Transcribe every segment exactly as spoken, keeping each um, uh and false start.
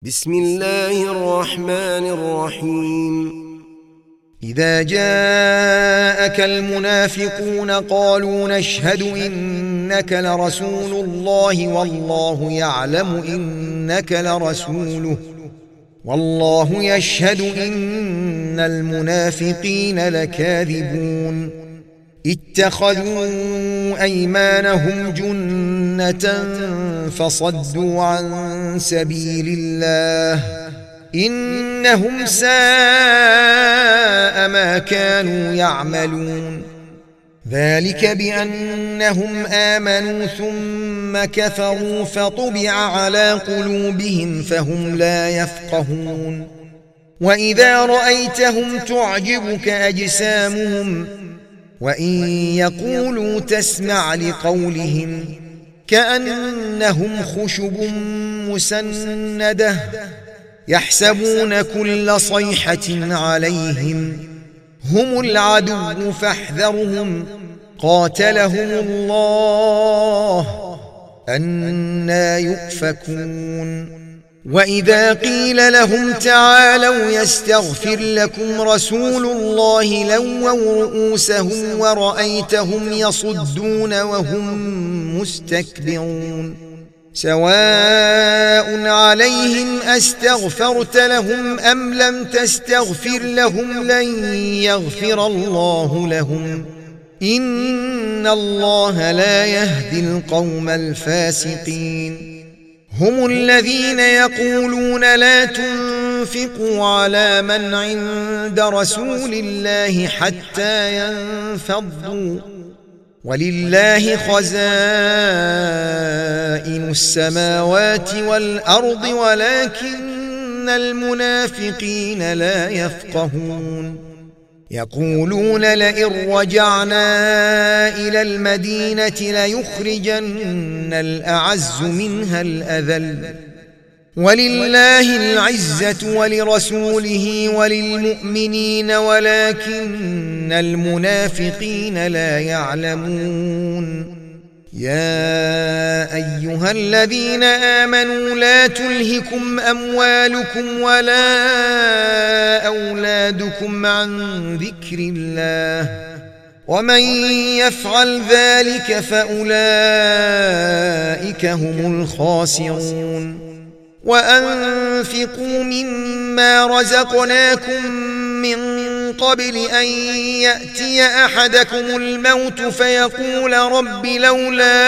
بسم الله الرحمن الرحيم. إذا جاءك المنافقون قالوا نشهد إنك لرسول الله والله يعلم إنك لرسوله والله يشهد إن المنافقين لكاذبون اتخذوا أيمانهم جنة فصدوا عن سبيل الله إنهم ساء ما كانوا يعملون ذلك بأنهم آمنوا ثم كفروا فطبع على قلوبهم فهم لا يفقهون وإذا رأيتهم تعجبك أجسامهم وإن يقولوا تسمع لقولهم كأنهم خشب مسندة يحسبون كل صيحة عليهم هم العدو فاحذرهم قاتلهم الله أنى يؤفكون وإذا قيل لهم تعالوا يستغفر لكم رسول الله لووا رؤوسهم ورأيتهم يصدون وهم مستكبرون سواء عليهم أستغفرت لهم أم لم تستغفر لهم لن يغفر الله لهم إن الله لا يهدي القوم الفاسقين هم الذين يقولون لا تنفقوا على من عند رسول الله حتى ينفضوا ولله خزائن السماوات والأرض ولكن المنافقين لا يفقهون يقولون لئن رجعنا إلى المدينة ليخرجن الأعز منها الأذل ولله العزة ولرسوله وللمؤمنين ولكن المنافقين لا يعلمون يا أيها الذين آمنوا لا تلهكم أموالكم ولا أولادكم عن ذكر الله ومن يفعل ذلك فأولئك هم الخاسرون وأنفقوا مما رزقناكم من قبل أن يأتي أحدكم الموت فيقول رب لولا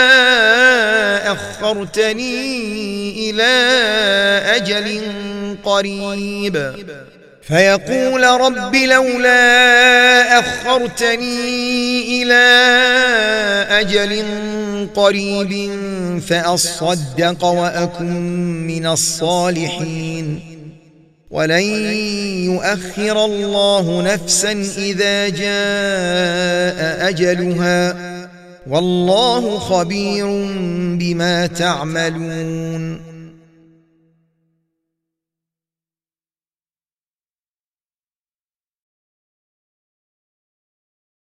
أخرتني إلى أجل قريب فيقول رب لولا أخرتني إلى أجل قريب فأصدق وأكن من الصالحين ولن يؤخر الله نفسا إذا جاء أجلها والله خبير بما تعملون